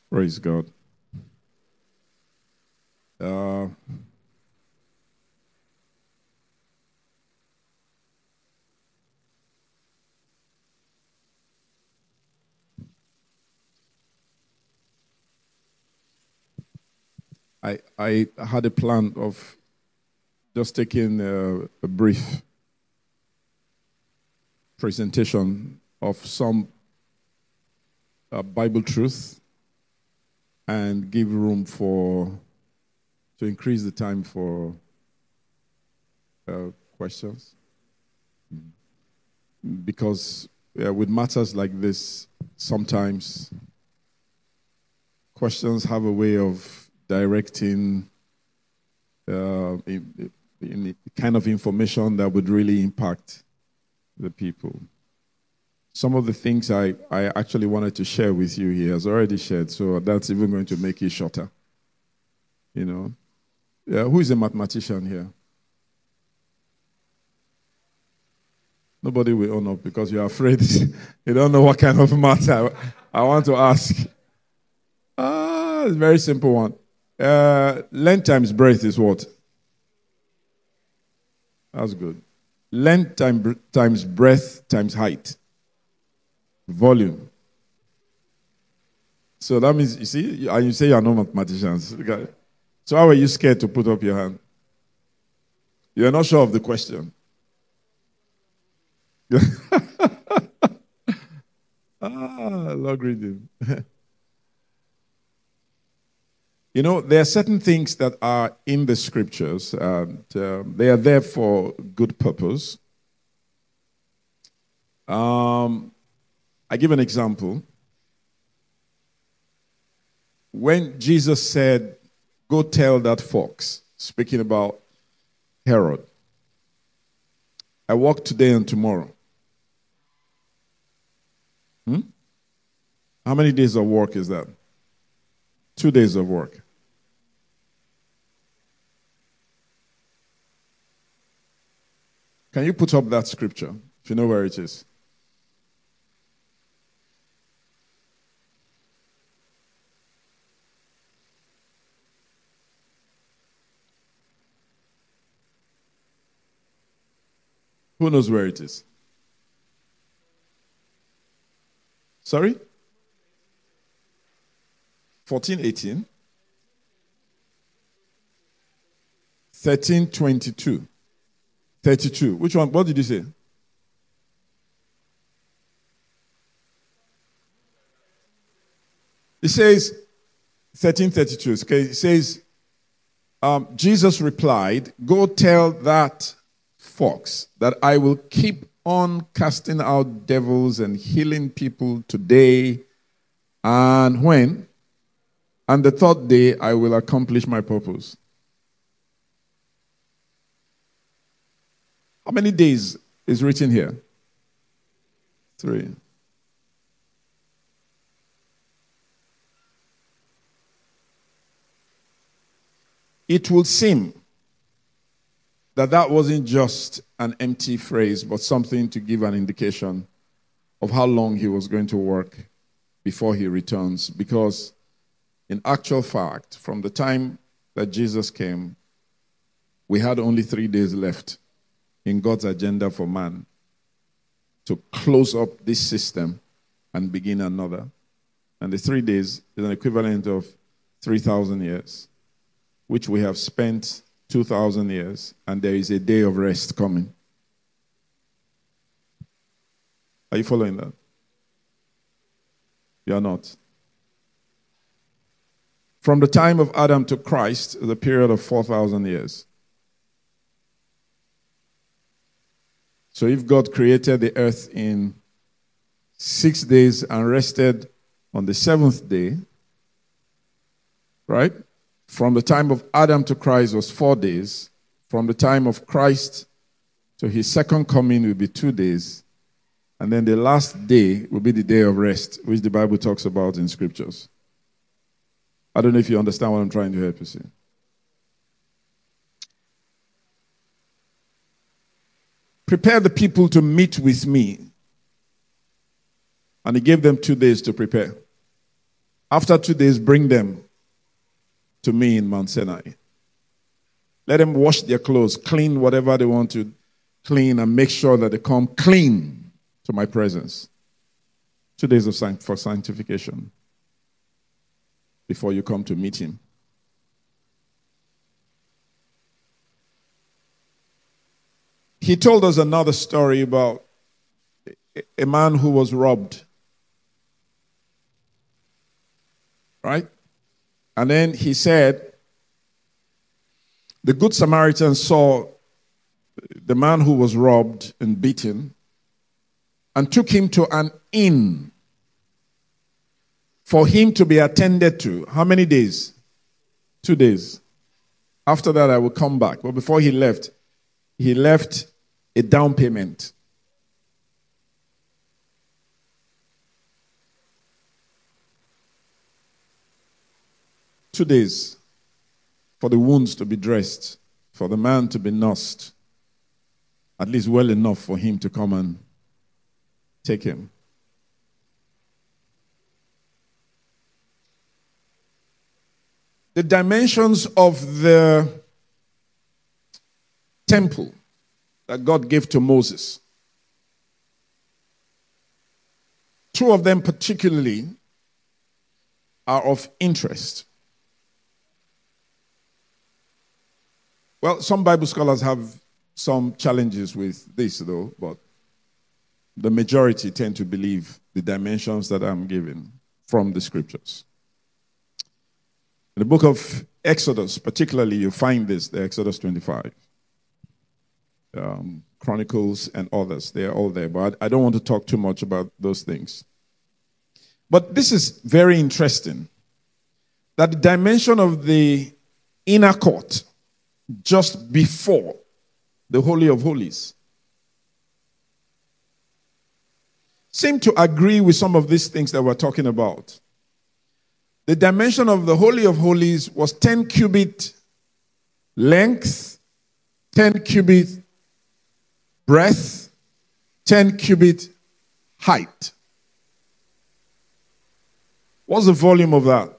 Praise God. Uh, I had a plan of just taking a brief presentation of some Bible truth and give room to increase the time for questions. Because with matters like this, sometimes questions have a way of directing in the kind of information that would really impact the people. Some of the things I actually wanted to share with you, he has already shared, so that's even going to make it shorter. You know, who is a mathematician here? Nobody will own up because you're afraid you don't know what kind of math I want to ask. It's a very simple one. Length times breadth is what? That's good. Length times breadth times height. Volume. So that means, you see, and you say you're not mathematicians. So how are you scared to put up your hand? You're not sure of the question. Logarithm. You know, there are certain things that are in the scriptures, and they are there for good purpose. I give an example. When Jesus said, "Go tell that fox," speaking about Herod, "I work today and tomorrow." How many days of work is that? 2 days of work. Can you put up that scripture, if you know where it is? Who knows where it is? Sorry? 14:18? 13:22. 32. Which one? What did you say? It says 13:32. Okay, it says, Jesus replied, "Go tell that fox that I will keep on casting out devils and healing people today, and when? And the third day I will accomplish my purpose." How many days is written here? 3. It will seem that wasn't just an empty phrase, but something to give an indication of how long he was going to work before he returns. Because in actual fact, from the time that Jesus came, we had only 3 days left in God's agenda for man to close up this system and begin another. And the 3 days is an equivalent of 3,000 years, which we have spent 2,000 years, and there is a day of rest coming. Are you following that? You are not. From the time of Adam to Christ is a period of 4,000 years. So if God created the earth in 6 days and rested on the 7th day, right? From the time of Adam to Christ was 4 days. From the time of Christ to his second coming will be 2 days. And then the last day will be the day of rest, which the Bible talks about in scriptures. I don't know if you understand what I'm trying to help you see. Prepare the people to meet with me. And he gave them 2 days to prepare. After 2 days, bring them to me in Mount Sinai. Let them wash their clothes, clean whatever they want to clean, and make sure that they come clean to my presence. 2 days for sanctification before you come to meet him. He told us another story about a man who was robbed. Right? And then he said, the Good Samaritan saw the man who was robbed and beaten and took him to an inn for him to be attended to. How many days? 2 days. After that, I will come back. But before he left a down payment. Two 2 days for the wounds to be dressed, for the man to be nursed, at least well enough for him to come and take him. The dimensions of the temple that God gave to Moses, two of them particularly are of interest. Well, some Bible scholars have some challenges with this, though, but the majority tend to believe the dimensions that I'm giving from the scriptures. In the book of Exodus, particularly, you find this, the Exodus 25. Chronicles and others, they are all there, but I don't want to talk too much about those things. But this is very interesting, that the dimension of the inner court just before the Holy of Holies seem to agree with some of these things that we're talking about. The dimension of the Holy of Holies was 10 cubit length, 10 cubit breadth, 10 cubit height. What's the volume of that?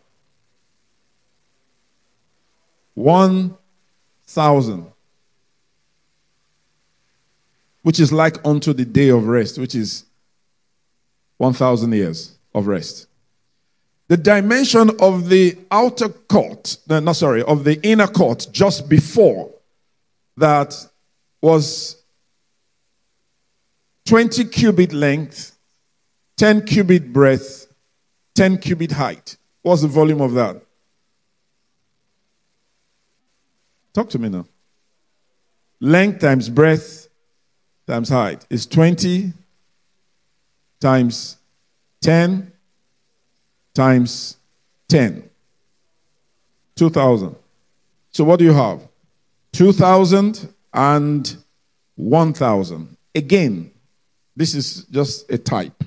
1,000. Which is like unto the day of rest, which is 1,000 years of rest. The dimension of the outer court, of the inner court just before that was 20 cubit length, 10 cubit breadth, 10 cubit height. What's the volume of that? Talk to me now. Length times breadth times height is 20 times 10 times 10. 2,000. So what do you have? 2,000 and 1,000. Again, this is just a type.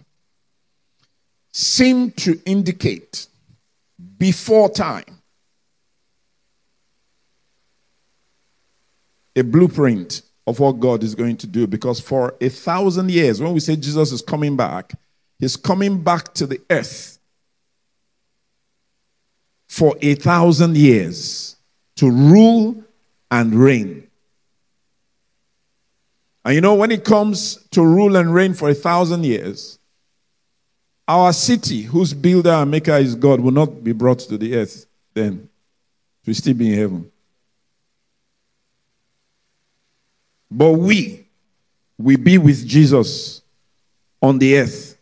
Seem to indicate before time a blueprint of what God is going to do, because for 1,000 years, when we say Jesus is coming back, he's coming back to the earth for 1,000 years to rule and reign. And you know, when it comes to rule and reign for 1,000 years, our city, whose builder and maker is God, will not be brought to the earth then. It will still be in heaven. But we will be with Jesus on the earth.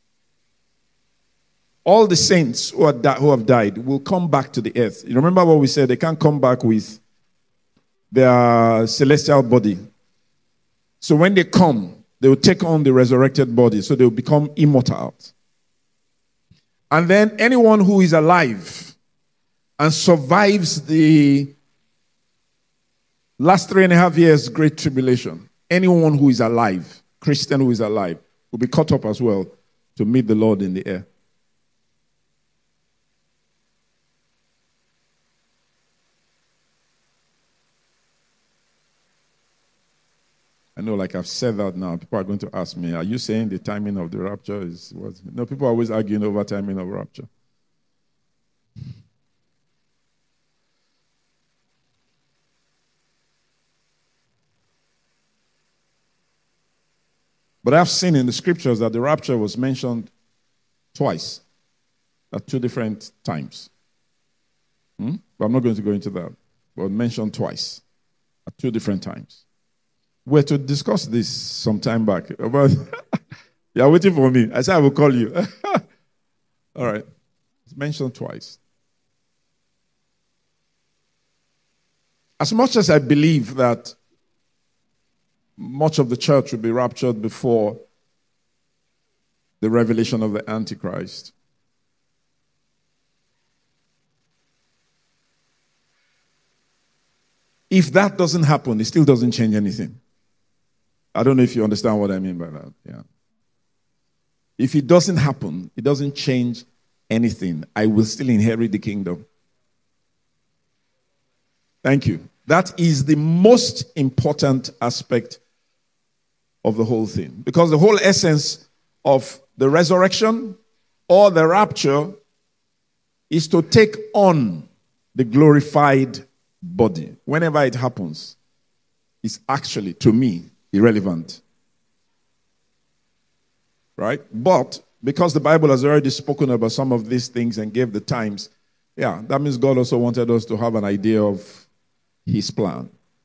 All the saints who have died will come back to the earth. You remember what we said? They can't come back with their celestial body. So when they come, they will take on the resurrected body, so they will become immortal. And then anyone who is alive and survives the last 3.5 years great tribulation, anyone who is alive, Christian who is alive, will be caught up as well to meet the Lord in the air. I know, like I've said that now, people are going to ask me, are you saying the timing of the rapture is what? No, people are always arguing over timing of rapture. But I've seen in the scriptures that the rapture was mentioned twice at two different times. But I'm not going to go into that. But mentioned twice at two different times. We're to discuss this some time back. But you're waiting for me. I said I will call you. All right. It's mentioned twice. As much as I believe that much of the church will be raptured before the revelation of the Antichrist, if that doesn't happen, it still doesn't change anything. I don't know if you understand what I mean by that. Yeah. If it doesn't happen, it doesn't change anything. I will still inherit the kingdom. Thank you. That is the most important aspect of the whole thing. Because the whole essence of the resurrection or the rapture is to take on the glorified body. Whenever it happens, it's actually, to me, irrelevant. Right? But because the Bible has already spoken about some of these things and gave the times, yeah, that means God also wanted us to have an idea of his plan.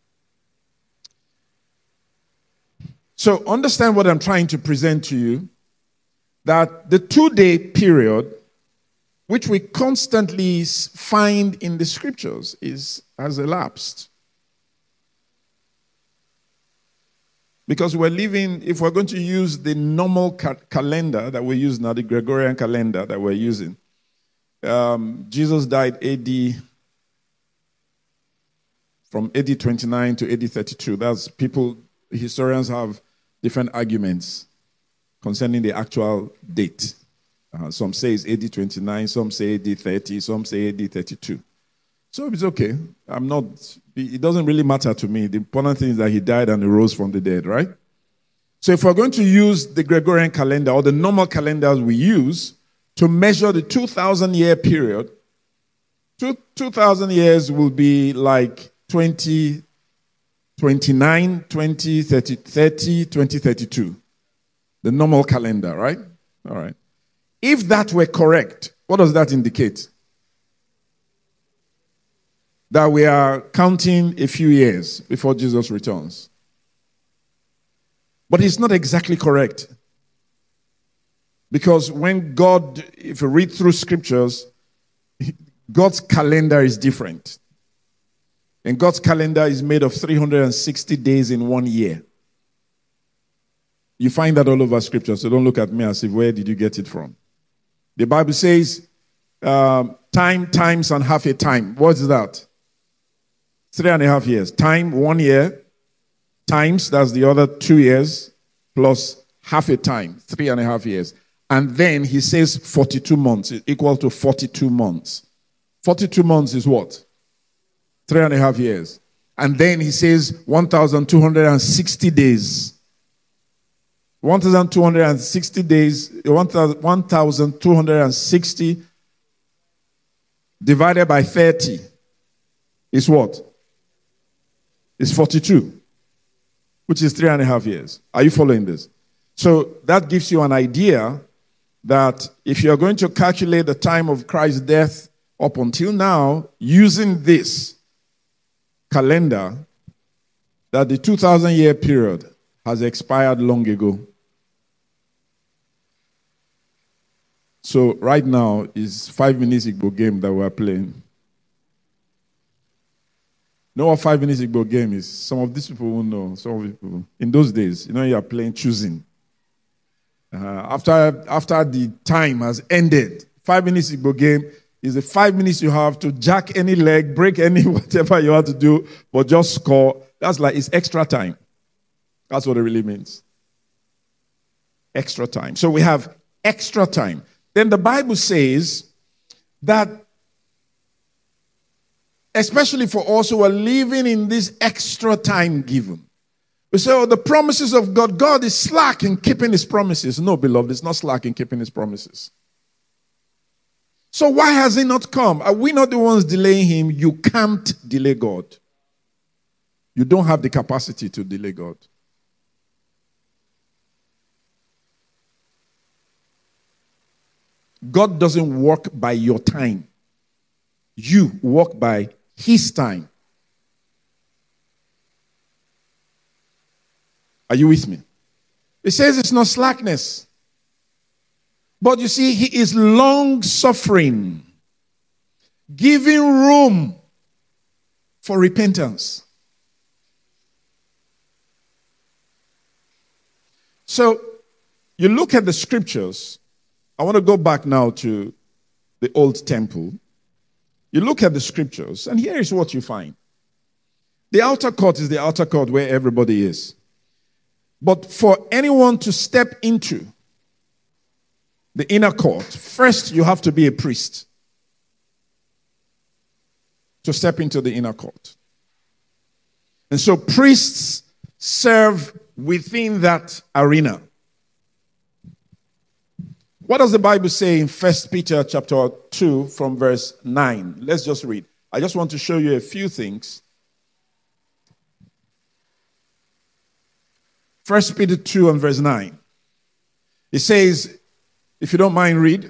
So understand what I'm trying to present to you, that the 2-day period, which we constantly find in the scriptures, has elapsed. Because we're living, if we're going to use the normal calendar that we use now, the Gregorian calendar that we're using, Jesus died from AD 29 to AD 32. That's historians have different arguments concerning the actual date. Some say it's AD 29, some say AD 30, some say AD 32. So it's okay. It doesn't really matter to me. The important thing is that he died and he rose from the dead, right? So if we're going to use the Gregorian calendar or the normal calendars we use to measure the 2,000-year period, 2,000 years will be like 2029, 2030, 2032. The normal calendar, right? All right. If that were correct, what does that indicate? That we are counting a few years before Jesus returns. But it's not exactly correct. Because when God, if you read through scriptures, God's calendar is different. And God's calendar is made of 360 days in 1 year. You find that all over scripture, so don't look at me as if, where did you get it from? The Bible says, time, times, and half a time. What's that? 3.5 years. Time, 1 year. Times, that's the other 2 years. Plus half a time, 3.5 years. And then he says 42 months, equal to 42 months. 42 months is what? 3.5 years. And then he says 1,260 days. 1,260 days, 1,260 divided by 30 is what? Is 42, which is 3.5 years. Are you following this? So that gives you an idea that if you're going to calculate the time of Christ's death up until now, using this calendar, that the 2,000-year period has expired long ago. So right now is 5 minutes Igbo game that we're playing. Know what 5 minutes Igbo game is? Some of these people won't know. Some of people. In those days, you are playing choosing. After the time has ended, 5 minutes Igbo game is the 5 minutes you have to jack any leg, break any whatever you have to do, but just score. That's like, it's extra time. That's what it really means. Extra time. So we have extra time. Then the Bible says that, especially for us who are living in this extra time given, we say, the promises of God, God is slack in keeping his promises. No, beloved, it's not slack in keeping his promises. So why has he not come? Are we not the ones delaying him? You can't delay God. You don't have the capacity to delay God. God doesn't work by your time. You work by his time. Are you with me? It says it's not slackness. But you see, he is long suffering, giving room for repentance. So, you look at the scriptures. I want to go back now to the old temple. You look at the scriptures, and here is what you find. The outer court is the outer court where everybody is. But for anyone to step into the inner court, first you have to be a priest to step into the inner court. And so priests serve within that arena. What does the Bible say in 1 Peter chapter 2 from verse 9? Let's just read. I just want to show you a few things. 1 Peter 2 and verse 9. It says, if you don't mind, read.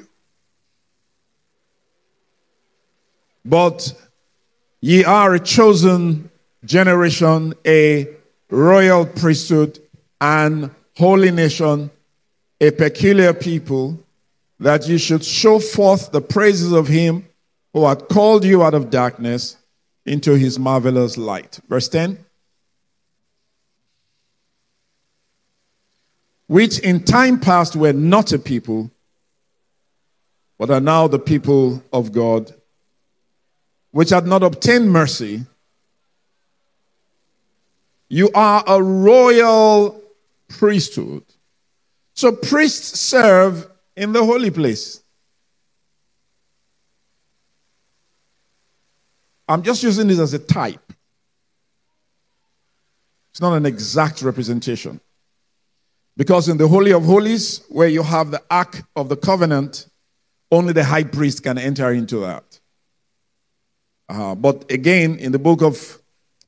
But ye are a chosen generation, a royal priesthood, and holy nation, a peculiar people, that you should show forth the praises of him who hath called you out of darkness into his marvelous light. Verse 10. Which in time past were not a people, but are now the people of God, which had not obtained mercy. You are a royal priesthood. So priests serve in the holy place. I'm just using this as a type. It's not an exact representation. Because in the Holy of Holies, where you have the Ark of the Covenant, only the high priest can enter into that. But again, in the book of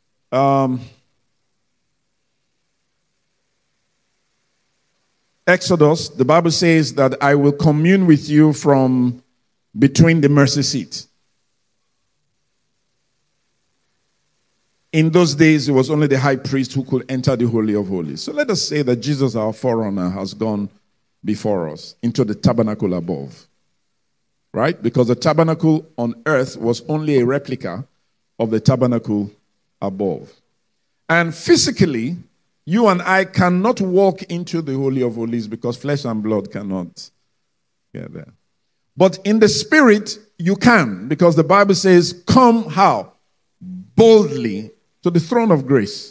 Exodus, the Bible says that I will commune with you from between the mercy seat. In those days, it was only the high priest who could enter the Holy of Holies. So let us say that Jesus, our forerunner, has gone before us into the tabernacle above. Right? Because the tabernacle on earth was only a replica of the tabernacle above. And physically, you and I cannot walk into the Holy of Holies because flesh and blood cannot get there. But in the spirit, you can, because the Bible says, come how? Boldly to the throne of grace.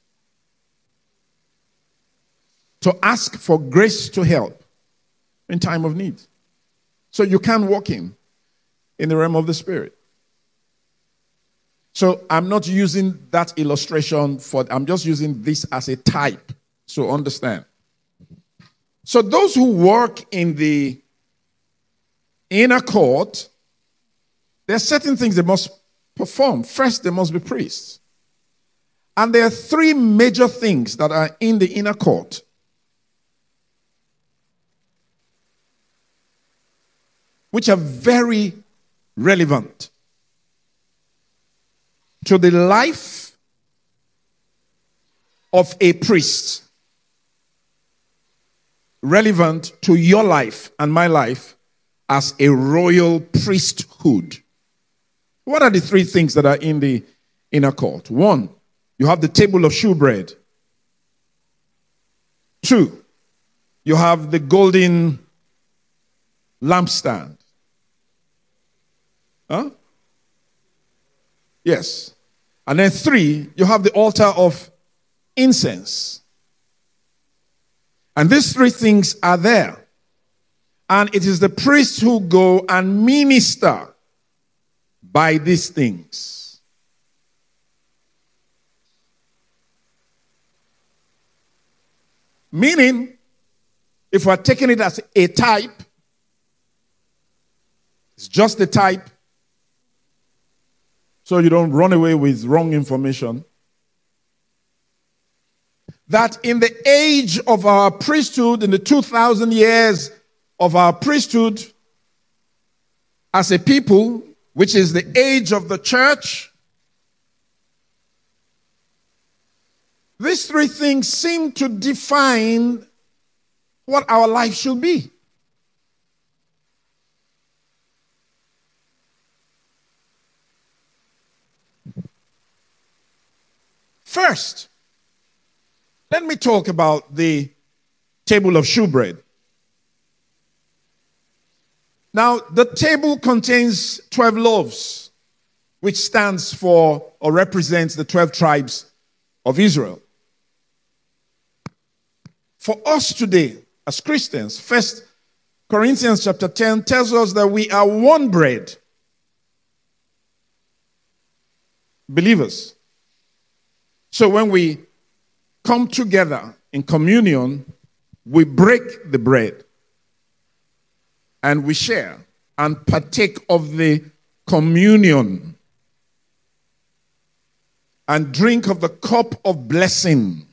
To ask for grace to help in time of need. So you can walk in the realm of the spirit. So I'm not using that illustration I'm just using this as a type. So understand. So those who work in the inner court, there are certain things they must perform. First, they must be priests. And there are three major things that are in the inner court. Which are very relevant to the life of a priest, relevant to your life and my life as a royal priesthood. What are the three things that are in the inner court? One, you have the table of shewbread. Two, you have the golden lampstand. Huh? Yes. And then three, you have the altar of incense. And these three things are there. And it is the priests who go and minister by these things. Meaning, if we're taking it as a type, it's just a type, so you don't run away with wrong information. That in the age of our priesthood, in the 2,000 years of our priesthood, as a people, which is the age of the church, these three things seem to define what our life should be. First, let me talk about the table of shewbread. Now, the table contains 12 loaves, which stands for or represents the 12 tribes of Israel. For us today, as Christians, 1 Corinthians chapter 10 tells us that we are one bread. Believers. So when we come together in communion, we break the bread and we share and partake of the communion and drink of the cup of blessing.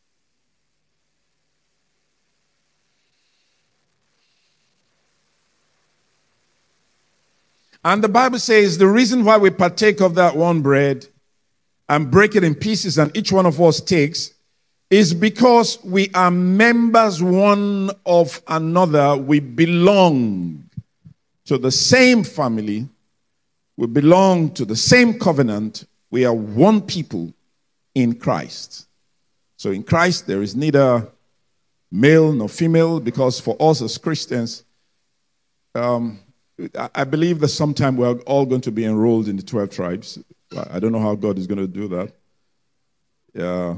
And the Bible says the reason why we partake of that one bread and break it in pieces and each one of us takes is because we are members one of another. We belong to the same family. We belong to the same covenant. We are one people in Christ. So in Christ there is neither male nor female, because for us as Christians, I believe that sometime we're all going to be enrolled in the 12 tribes. I don't know how God is going to do that. Yeah.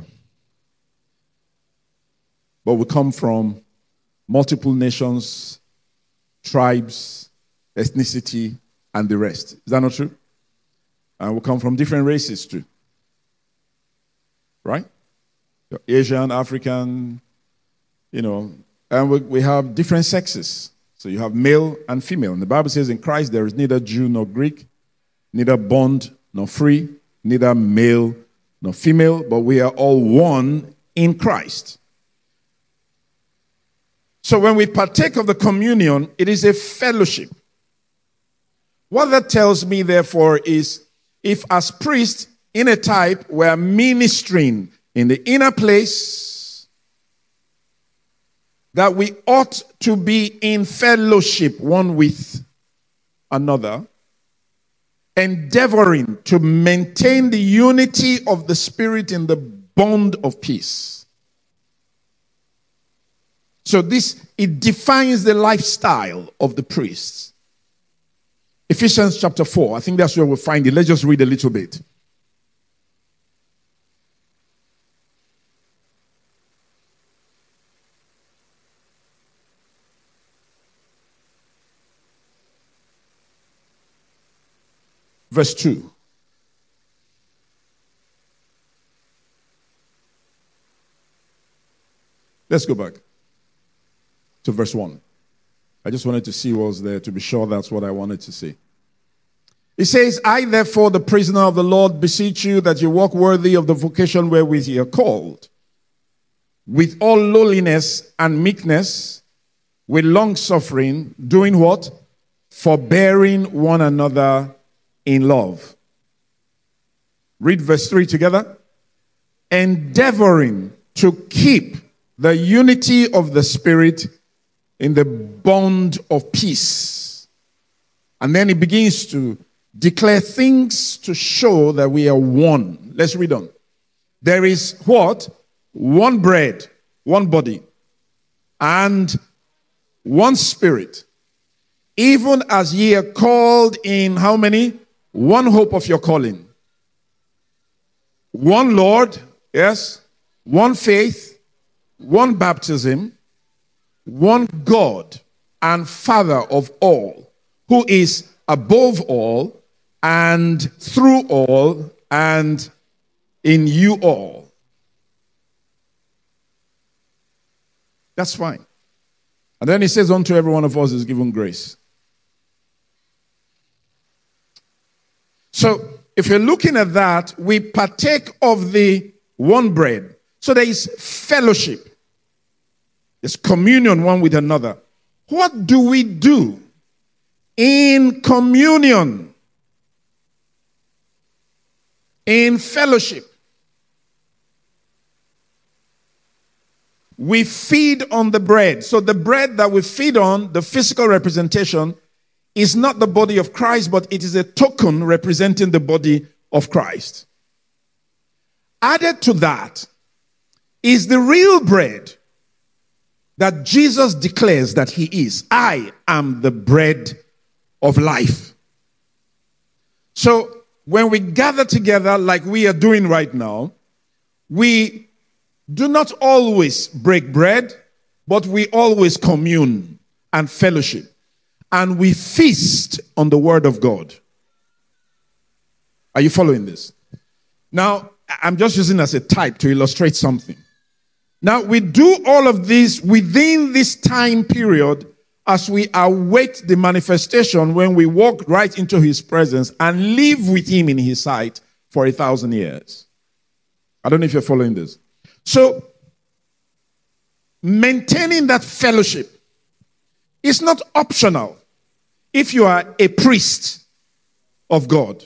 But we come from multiple nations, tribes, ethnicity, and the rest. Is that not true? And we come from different races too. Right? Asian, African, and we have different sexes. So you have male and female. And the Bible says in Christ there is neither Jew nor Greek, neither bond nor free, neither male nor female, but we are all one in Christ. So when we partake of the communion, it is a fellowship. What that tells me, therefore, is if as priests in a type we're ministering in the inner place, that we ought to be in fellowship one with another, endeavoring to maintain the unity of the Spirit in the bond of peace. So it defines the lifestyle of the priests. Ephesians chapter 4, I think that's where we'll find it. Let's just read a little bit. Verse 2. Let's go back to verse 1. I just wanted to see what was there to be sure that's what I wanted to see. It says, I therefore, the prisoner of the Lord, beseech you that you walk worthy of the vocation wherewith ye are called, with all lowliness and meekness, with long suffering, doing what? Forbearing one another in love. Read verse 3 together. Endeavoring to keep the unity of the Spirit in the bond of peace. And then he begins to declare things to show that we are one. Let's read on. There is what? One bread, one body, and one Spirit. Even as ye are called in how many? One hope of your calling. One Lord, yes. One faith, one baptism, one God and Father of all, who is above all and through all and in you all. That's fine. And then he says, unto every one of us is given grace. So, if you're looking at that, we partake of the one bread. So there is fellowship. There's communion one with another. What do we do in communion, in fellowship. We feed on the bread. So the bread that we feed on, the physical representation, is not the body of Christ, but it is a token representing the body of Christ. Added to that is the real bread that Jesus declares that he is. I am the bread of life. So when we gather together like we are doing right now, we do not always break bread, but we always commune and fellowship. And we feast on the word of God. Are you following this? Now, I'm just using as a type to illustrate something. Now, we do all of this within this time period as we await the manifestation when we walk right into his presence and live with him in his sight for 1,000 years. I don't know if you're following this. So, maintaining that fellowship is not optional if you are a priest of God.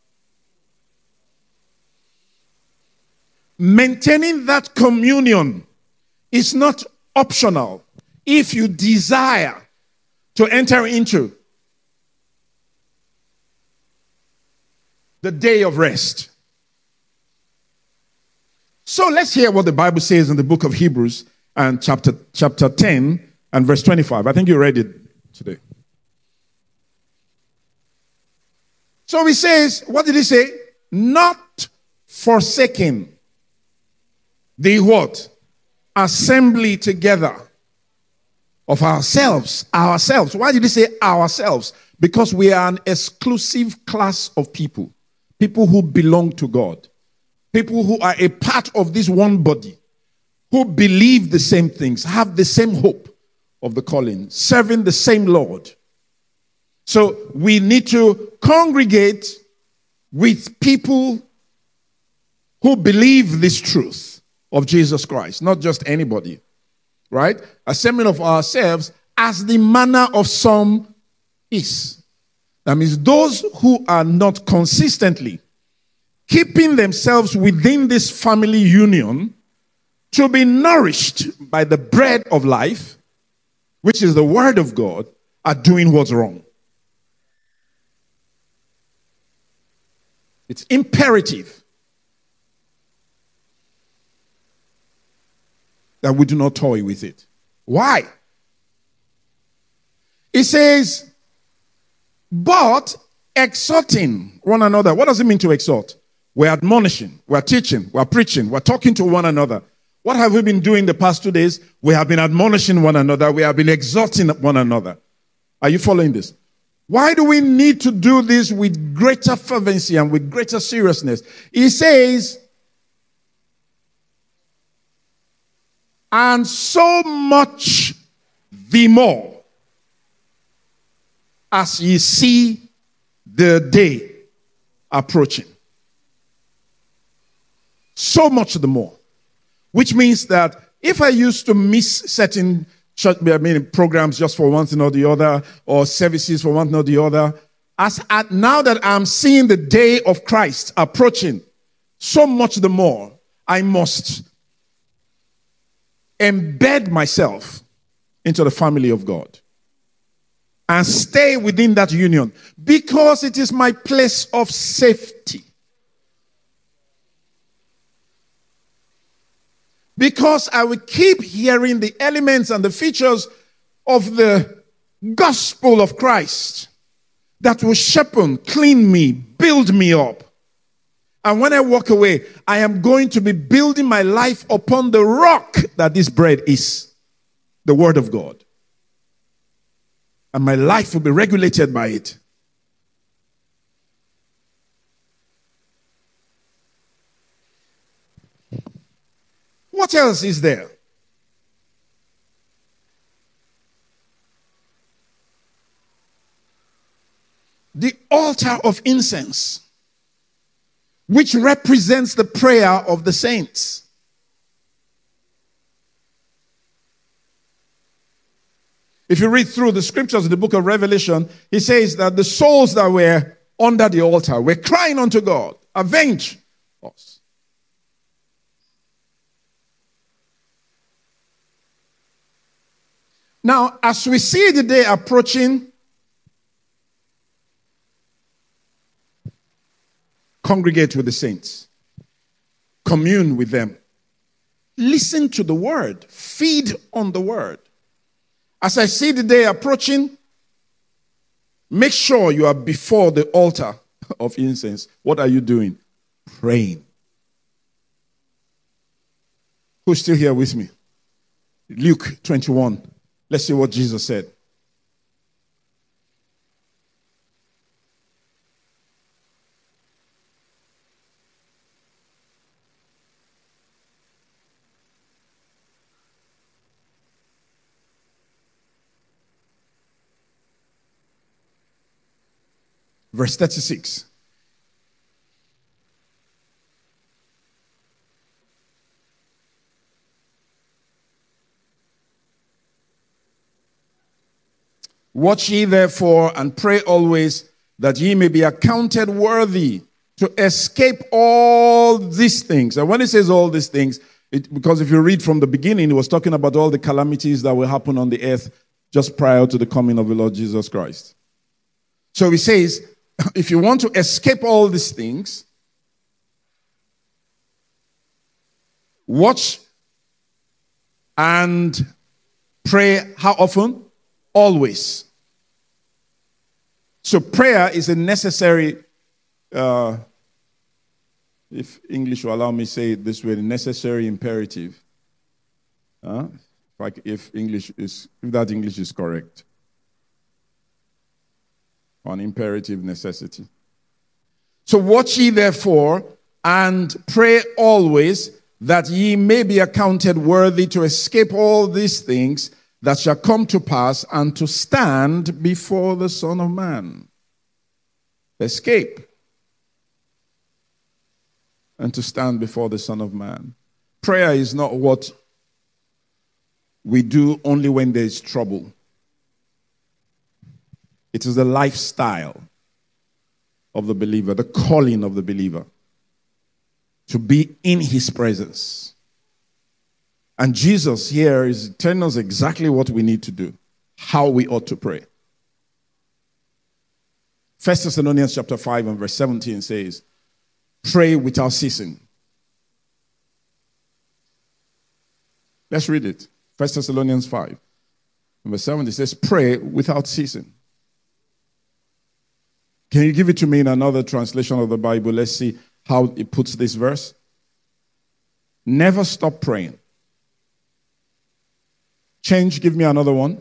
Maintaining that communion is not optional if you desire to enter into the day of rest. So let's hear what the Bible says in the book of Hebrews and chapter 10 and verse 25. I think you read it today. So he says, what did he say? Not forsaking the what? Assembly together of ourselves. Ourselves. Why did he say ourselves? Because we are an exclusive class of people. People who belong to God. People who are a part of this one body. Who believe the same things. Have the same hope of the calling. Serving the same Lord. So we need to congregate with people who believe this truth of Jesus Christ, not just anybody, right? Assembling of ourselves as the manner of some is. That means those who are not consistently keeping themselves within this family union to be nourished by the bread of life, which is the word of God, are doing what's wrong. It's imperative that we do not toy with it. Why? It says, but exhorting one another. What does it mean to exhort? We're admonishing, we're teaching, we're preaching, we're talking to one another. What have we been doing the past 2 days? We have been admonishing one another. We have been exhorting one another. Are you following this? Why do we need to do this with greater fervency and with greater seriousness? He says, and so much the more as ye see the day approaching. So much the more. Which means that if I used to miss certain programs just for one thing or the other, or services for one thing or the other, now that I'm seeing the day of Christ approaching, so much the more I must embed myself into the family of God and stay within that union because it is my place of safety. Because I will keep hearing the elements and the features of the gospel of Christ that will sharpen, clean me, build me up. And when I walk away, I am going to be building my life upon the rock that this bread is, the word of God. And my life will be regulated by it. What else is there? The altar of incense, which represents the prayer of the saints. If you read through the scriptures in the book of Revelation, he says that the souls that were under the altar were crying unto God, avenge us. Now, as we see the day approaching, congregate with the saints. Commune with them. Listen to the word. Feed on the word. As I see the day approaching, make sure you are before the altar of incense. What are you doing? Praying. Who's still here with me? Luke 21. Let's see what Jesus said. Verse 36. Watch ye therefore and pray always, that ye may be accounted worthy to escape all these things. And when it says all these things, because if you read from the beginning, it was talking about all the calamities that will happen on the earth just prior to the coming of the Lord Jesus Christ. So he says, if you want to escape all these things, watch and pray how often? Always. So prayer is a necessary, if English will allow me to say it this way, a necessary imperative. If that English is correct. An imperative necessity. So watch ye therefore and pray always, that ye may be accounted worthy to escape all these things that shall come to pass, and to stand before the Son of Man. Escape. And to stand before the Son of Man. Prayer is not what we do only when there is trouble. It is the lifestyle of the believer, the calling of the believer, to be in his presence. And Jesus here is telling us exactly what we need to do, how we ought to pray. 1 Thessalonians chapter 5 and verse 17 says, pray without ceasing. Let's read it. 1 Thessalonians 5 and verse 17 says, pray without ceasing. Can you give it to me in another translation of the Bible? Let's see how it puts this verse. Never stop praying. Change, give me another one.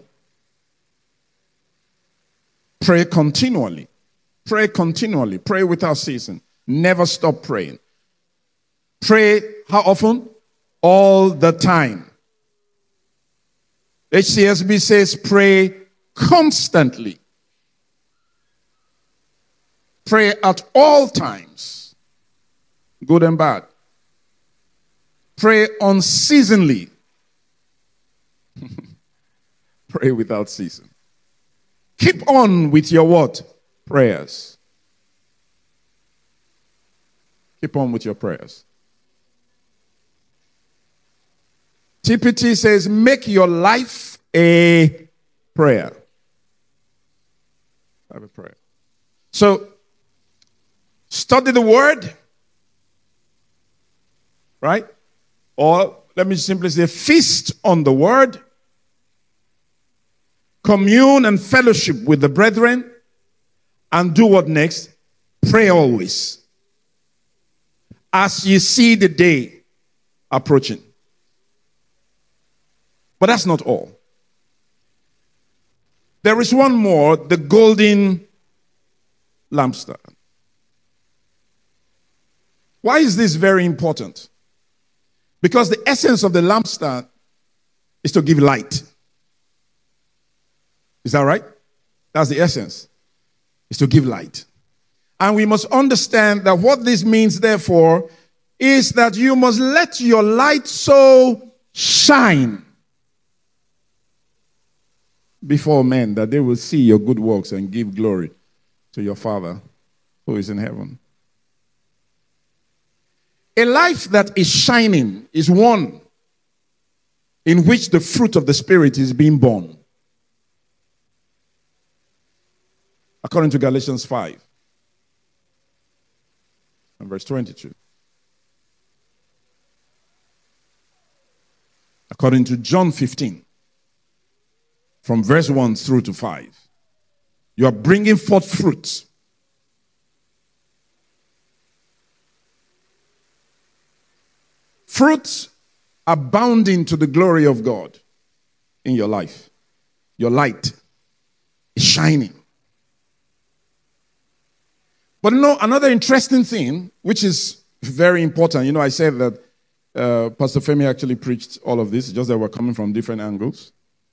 Pray continually. Pray continually. Pray without ceasing. Never stop praying. Pray how often? All the time. HCSB says pray constantly. Pray at all times, good and bad. Pray unceasingly. Pray without ceasing. Keep on with your what? Prayers. Keep on with your prayers. TPT says, make your life a prayer. Have a prayer. So, study the word, right? Or let me simply say, feast on the word, commune and fellowship with the brethren, and do what next? Pray always. As you see the day approaching. But that's not all. There is one more, the golden lampstand. Why is this very important? Because the essence of the lampstand is to give light. Is that right? That's the essence. Is to give light. And we must understand that what this means, therefore, is that you must let your light so shine before men, that they will see your good works and give glory to your Father who is in heaven. A life that is shining is one in which the fruit of the Spirit is being born. According to Galatians 5 and verse 22. According to John 15 from verse 1 through to 5. You are bringing forth fruit. Fruits abounding to the glory of God in your life. Your light is shining. But another interesting thing, which is very important, I said that Pastor Femi actually preached all of this, just that we're coming from different angles,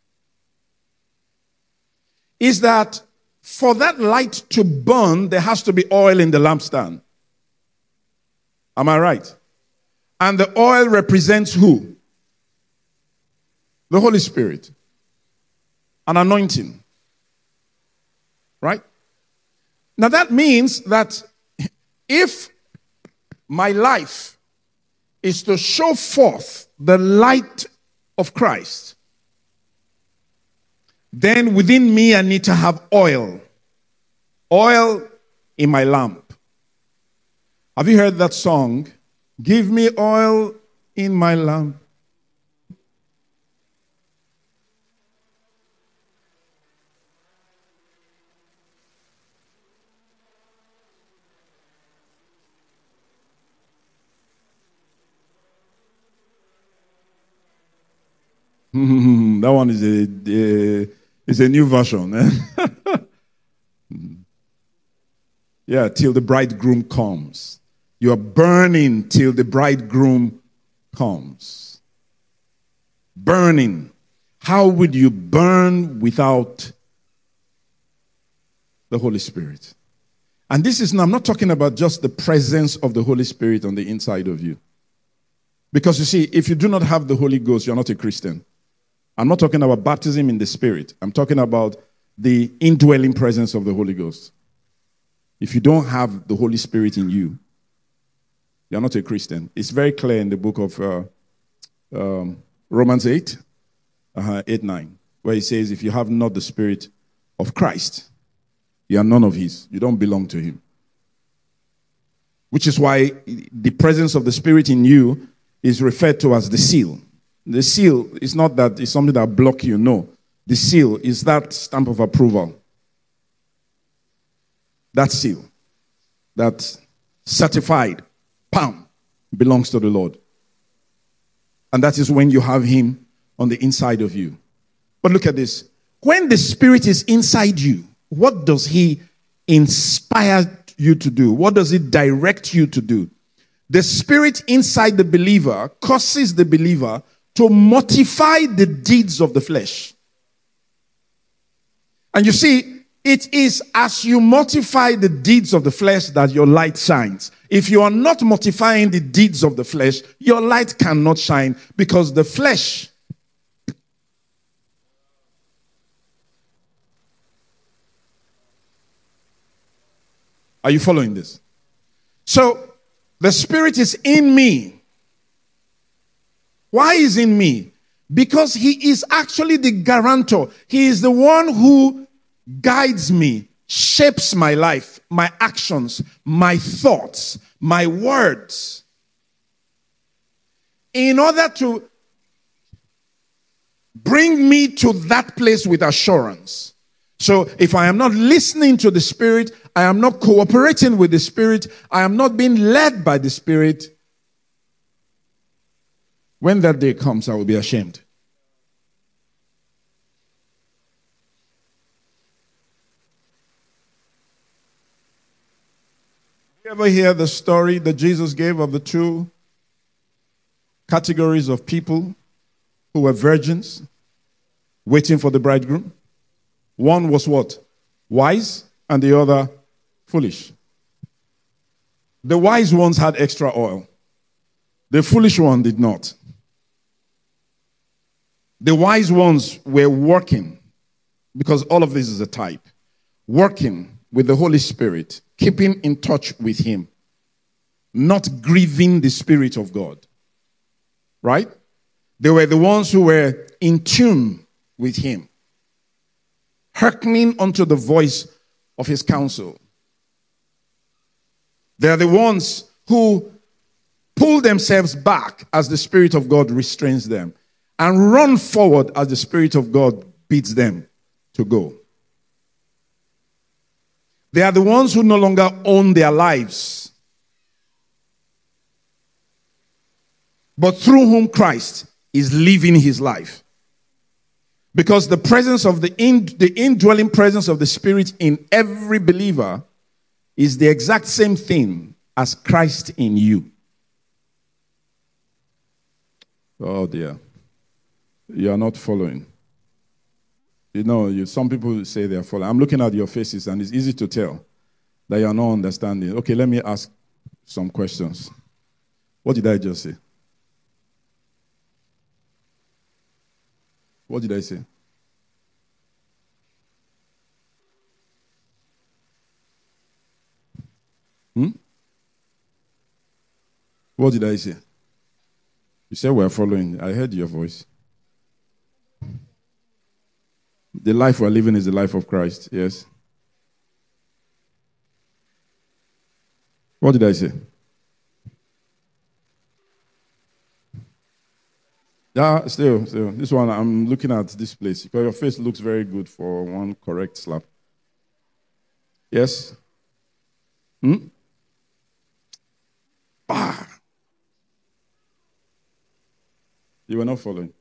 is that for that light to burn, there has to be oil in the lampstand. Am I right? And the oil represents who? The Holy Spirit. An anointing. Right? Now that means that if my life is to show forth the light of Christ, then within me I need to have oil. Oil in my lamp. Have you heard that song? Give me oil in my lamp. That one is a new version. Yeah, till the bridegroom comes. You are burning till the bridegroom comes. Burning. How would you burn without the Holy Spirit? And I'm not talking about just the presence of the Holy Spirit on the inside of you. Because you see, if you do not have the Holy Ghost, you're not a Christian. I'm not talking about baptism in the Spirit. I'm talking about the indwelling presence of the Holy Ghost. If you don't have the Holy Spirit in you, you're not a Christian. It's very clear in the book of Romans 8, 8-9, where he says, if you have not the Spirit of Christ, you are none of his. You don't belong to him. Which is why the presence of the Spirit in you is referred to as the seal. The seal is not that it's something that blocks you. No. The seal is that stamp of approval. That seal. That certified, belongs to the Lord. And that is when you have him on the inside of you. But look at this. When the Spirit is inside you, what does he inspire you to do? What does it direct you to do? The Spirit inside the believer causes the believer to mortify the deeds of the flesh. And you see, it is as you mortify the deeds of the flesh that your light shines. If you are not mortifying the deeds of the flesh, your light cannot shine, because the flesh Are you following this? So, the Spirit is in me. Why is in me? Because he is actually the guarantor. He is the one who guides me, shapes my life, my actions, my thoughts, my words, in order to bring me to that place with assurance. So if I am not listening to the Spirit, I am not cooperating with the Spirit, I am not being led by the Spirit, when that day comes, I will be ashamed. You ever hear the story that Jesus gave of the two categories of people who were virgins waiting for the bridegroom? One was what? Wise, and the other foolish. The wise ones had extra oil. The foolish one did not. The wise ones were working because all of this is a type. Working with the Holy Spirit, keeping in touch with Him, not grieving the Spirit of God. Right? They were the ones who were in tune with Him, hearkening unto the voice of His counsel. They are the ones who pull themselves back as the Spirit of God restrains them, and run forward as the Spirit of God bids them to go. They are the ones who no longer own their lives, but through whom Christ is living His life. Because the presence of the indwelling presence of the Spirit in every believer is the exact same thing as Christ in you. Oh dear. You are not following. You know, some people say they are following. I'm looking at your faces and it's easy to tell that you are not understanding. Okay, let me ask some questions. What did I just say? What did I say? What did I say? You said we're following. I heard your voice. The life we're living is the life of Christ. Yes. What did I say? Yeah, still. This one, I'm looking at this place because your face looks very good for one correct slap. Yes? Ah. You were not following.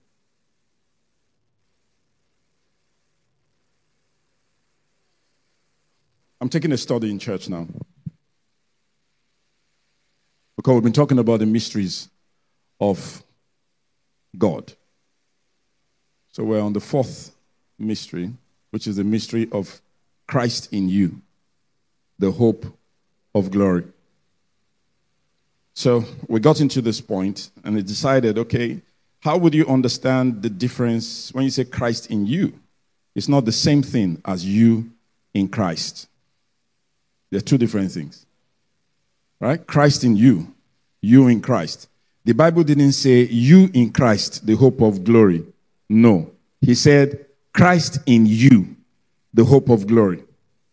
I'm taking a study in church now. Because we've been talking about the mysteries of God. So we're on the fourth mystery, which is the mystery of Christ in you, the hope of glory. So we got into this point and we decided, okay, how would you understand the difference when you say Christ in you? It's not the same thing as you in Christ. They're two different things. Right? Christ in you, you in Christ. The Bible didn't say you in Christ, the hope of glory. No. He said Christ in you, the hope of glory.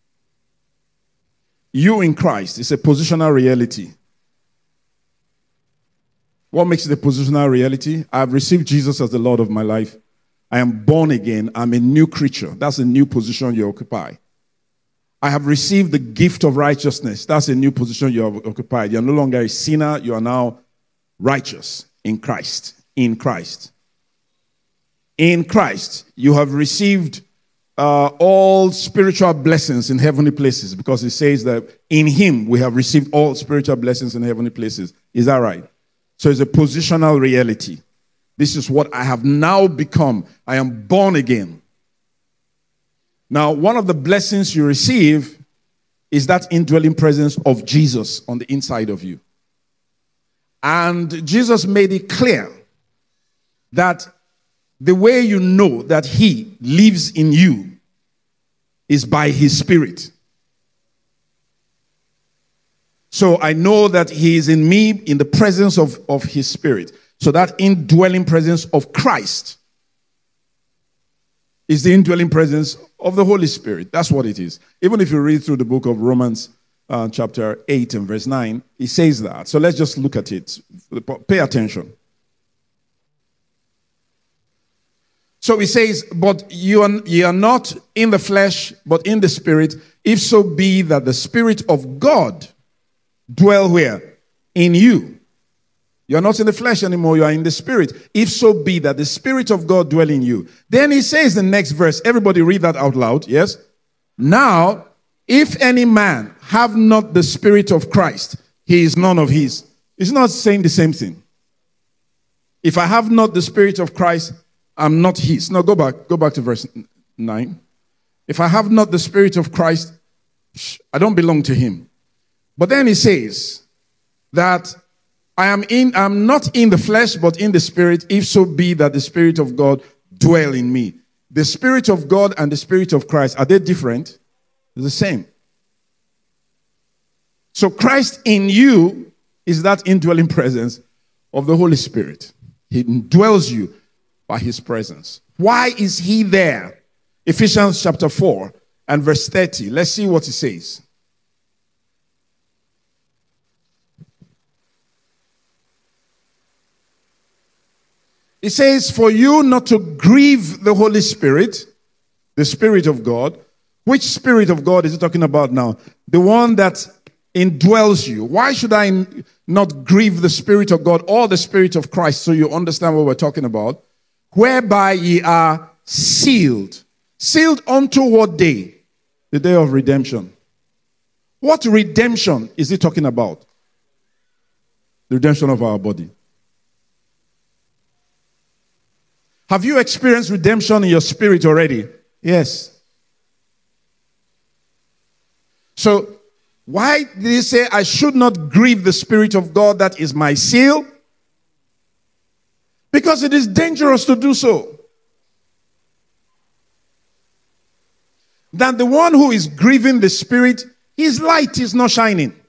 You in Christ is a positional reality. What makes it a positional reality? I've received Jesus as the Lord of my life. I am born again. I'm a new creature. That's a new position you occupy. I have received the gift of righteousness. That's a new position you have occupied. You're no longer a sinner. You are now righteous in Christ. In Christ. In Christ, you have received all spiritual blessings in heavenly places, because it says that in Him we have received all spiritual blessings in heavenly places. Is that right? So it's a positional reality. This is what I have now become. I am born again. Now, one of the blessings you receive is that indwelling presence of Jesus on the inside of you. And Jesus made it clear that the way you know that He lives in you is by His Spirit. So I know that He is in me in the presence of His Spirit. So that indwelling presence of Christ is the indwelling presence of the Holy Spirit. That's what it is. Even if you read through the book of Romans chapter 8 and verse 9, it says that. So let's just look at it. Pay attention. So it says, but you are not in the flesh, but in the Spirit, if so be that the Spirit of God dwell where? In you. You're not in the flesh anymore, you are in the Spirit. If so be that the Spirit of God dwell in you. Then he says the next verse, everybody read that out loud, yes? Now, if any man have not the Spirit of Christ, he is none of his. It's not saying the same thing. If I have not the Spirit of Christ, I'm not his. No, go back to verse 9. If I have not the Spirit of Christ, I don't belong to him. But then he says that I'm not in the flesh, but in the Spirit, if so be that the Spirit of God dwell in me. The Spirit of God and the Spirit of Christ, are they different? They're the same. So Christ in you is that indwelling presence of the Holy Spirit. He indwells you by his presence. Why is he there? Ephesians chapter 4 and verse 30. Let's see what it says. It says, for you not to grieve the Holy Spirit, the Spirit of God. Which Spirit of God is he talking about now? The one that indwells you. Why should I not grieve the Spirit of God or the Spirit of Christ? So you understand what we're talking about. Whereby ye are sealed. Sealed unto what day? The day of redemption. What redemption is he talking about? The redemption of our body. Have you experienced redemption in your spirit already? Yes. So, why did he say, I should not grieve the Spirit of God that is my seal? Because it is dangerous to do so. That the one who is grieving the Spirit, his light is not shining.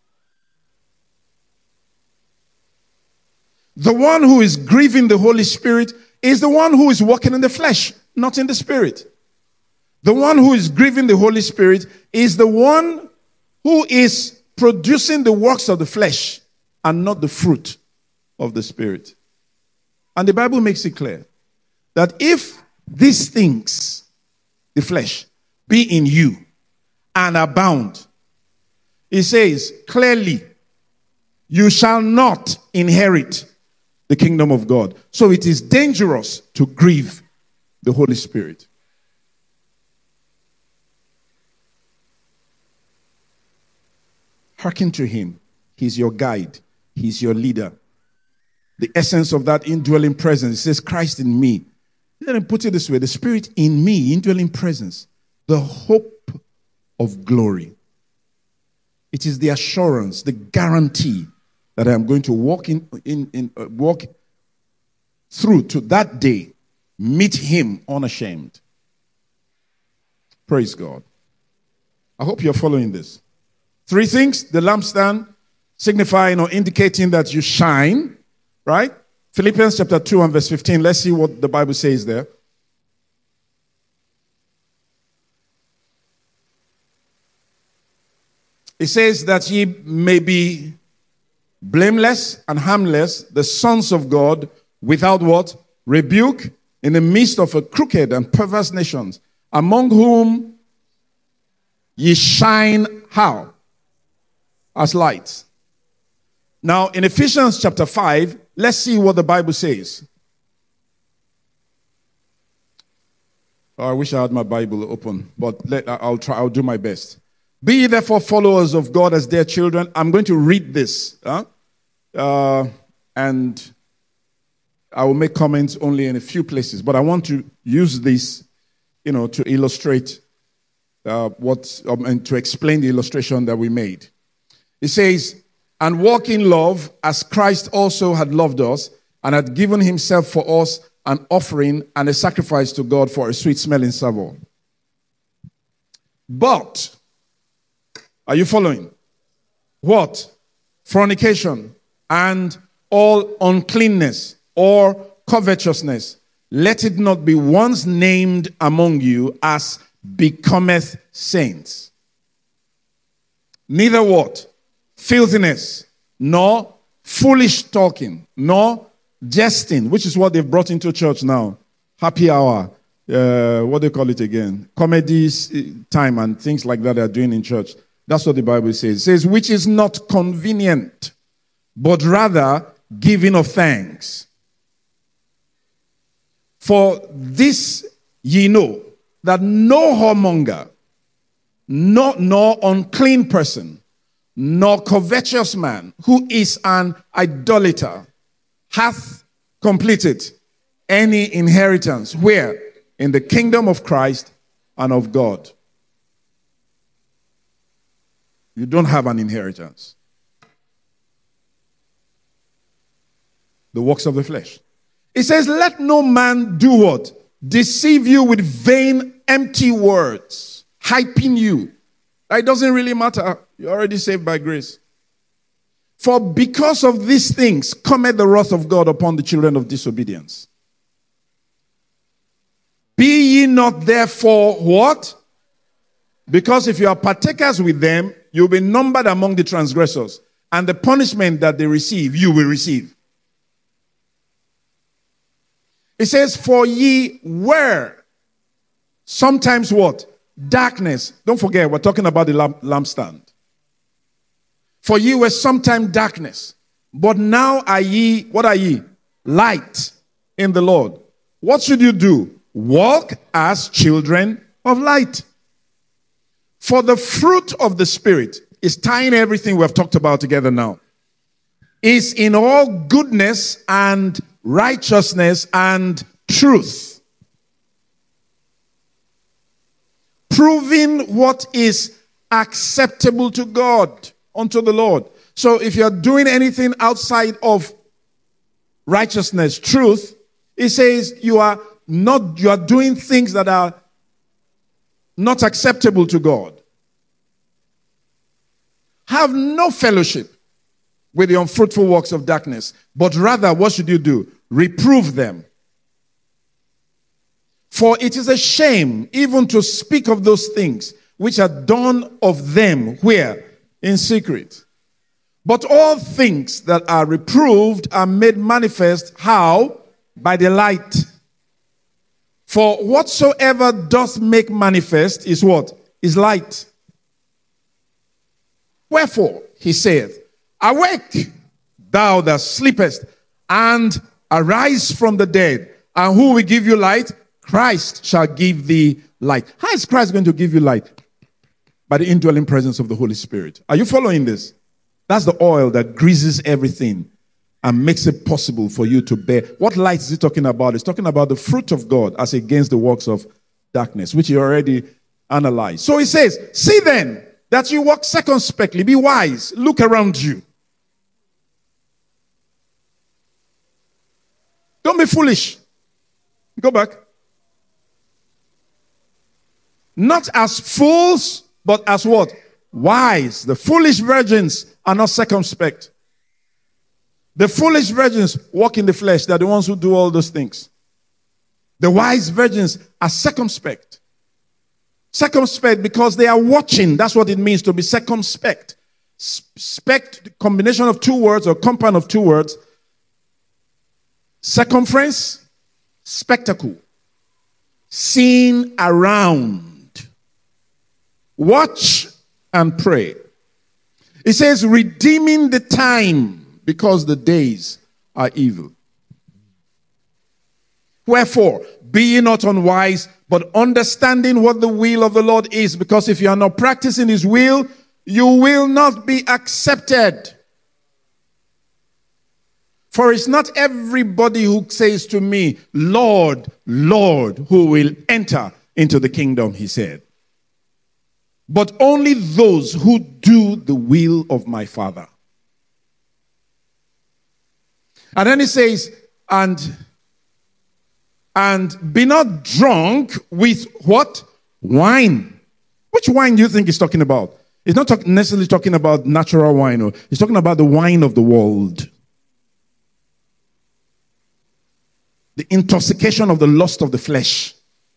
The one who is grieving the Holy Spirit is the one who is walking in the flesh, not in the Spirit. The one who is grieving the Holy Spirit is the one who is producing the works of the flesh and not the fruit of the Spirit. And the Bible makes it clear that if these things, the flesh, be in you and abound, it says clearly, you shall not inherit the kingdom of God. So it is dangerous to grieve the Holy Spirit. Hearken to him. He's your guide. He's your leader. The essence of that indwelling presence, it says Christ in me. Let me put it this way. The Spirit in me, indwelling presence. The hope of glory. It is the assurance, the guarantee that I am going to walk walk through to that day, meet him unashamed. Praise God. I hope you're following this. 3 things: the lampstand, signifying or indicating that you shine, right? Philippians chapter 2 and verse 15. Let's see what the Bible says there. It says that ye may be blameless and harmless, the sons of God, without what? Rebuke, in the midst of a crooked and perverse nations, among whom ye shine how? As lights. Now, in Ephesians chapter 5, let's see what the Bible says. Oh, I wish I had my Bible open, but I'll do my best. Be ye therefore followers of God as dear children. I'm going to read this. And I will make comments only in a few places. But I want to use this, to illustrate and to explain the illustration that we made. It says, and walk in love as Christ also had loved us and had given himself for us an offering and a sacrifice to God for a sweet-smelling savour. But, are you following? What? Fornication and all uncleanness or covetousness, let it not be once named among you as becometh saints. Neither what? Filthiness, nor foolish talking, nor jesting, which is what they've brought into church now. Happy hour, what do they call it again? Comedies time and things like that they are doing in church. That's what the Bible says. It says, which is not convenient, but rather giving of thanks. For this ye know, that no whoremonger, nor unclean person, nor covetous man, who is an idolater, hath completed any inheritance. Where? In the kingdom of Christ and of God. You don't have an inheritance. The works of the flesh. It says, let no man do what? deceive you with vain, empty words, hyping you. It doesn't really matter. You're already saved by grace. For because of these things cometh the wrath of God upon the children of disobedience. Be ye not therefore what? Because if you are partakers with them, you'll be numbered among the transgressors. And the punishment that they receive, you will receive. It says, for ye were sometimes what? Darkness. Don't forget, we're talking about the lampstand. For ye were sometime darkness. But now are ye, what are ye? Light in the Lord. What should you do? Walk as children of light. For the fruit of the Spirit is tying everything we have talked about together now. Is in all goodness and righteousness and truth. Proving what is acceptable to God, unto the Lord. So if you're doing anything outside of righteousness, truth, it says you are doing things that are not acceptable to God. Have no fellowship with the unfruitful works of darkness, but rather, what should you do? Reprove them. For it is a shame even to speak of those things which are done of them, where? In secret. But all things that are reproved are made manifest, how? By the light. For whatsoever doth make manifest is what? Is light. Wherefore, he saith, awake, thou that sleepest, and arise from the dead. And who will give you light? Christ shall give thee light. How is Christ going to give you light? By the indwelling presence of the Holy Spirit. Are you following this? That's the oil that greases everything and makes it possible for you to bear. What light is he talking about? He's talking about the fruit of God as against the works of darkness, which he already analyzed. So he says, see then that you walk circumspectly, be wise, look around you. Don't be foolish. Go back. Not as fools, but as what? Wise. The foolish virgins are not circumspect. The foolish virgins walk in the flesh. They're the ones who do all those things. The wise virgins are circumspect. Circumspect because they are watching. That's what it means to be circumspect. Spect, the combination of two words or compound of two words. Circumference, spectacle. Seen around. Watch and pray. It says, redeeming the time because the days are evil. Wherefore, be ye not unwise, but understanding what the will of the Lord is, because if you are not practicing his will, you will not be accepted. For it's not everybody who says to me, Lord, Lord, who will enter into the kingdom, he said. But only those who do the will of my Father. And then he says, and be not drunk with what? Wine. Which wine do you think he's talking about? He's not necessarily talking about natural wine. Or he's talking about the wine of the world. The intoxication of the lust of the flesh.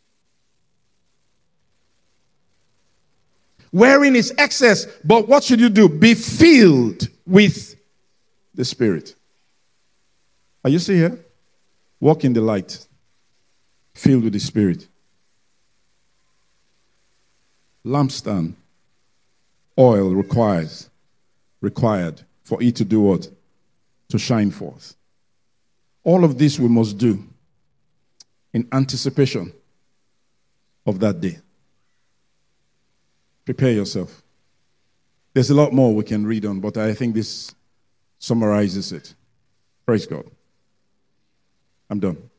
Wherein is excess, but what should you do? Be filled with the Spirit. Are you still here? Walk in the light. Filled with the Spirit. Lampstand. Oil required for it to do what? To shine forth. All of this we must do in anticipation of that day. Prepare yourself. There's a lot more we can read on, but I think this summarizes it. Praise God. I'm done.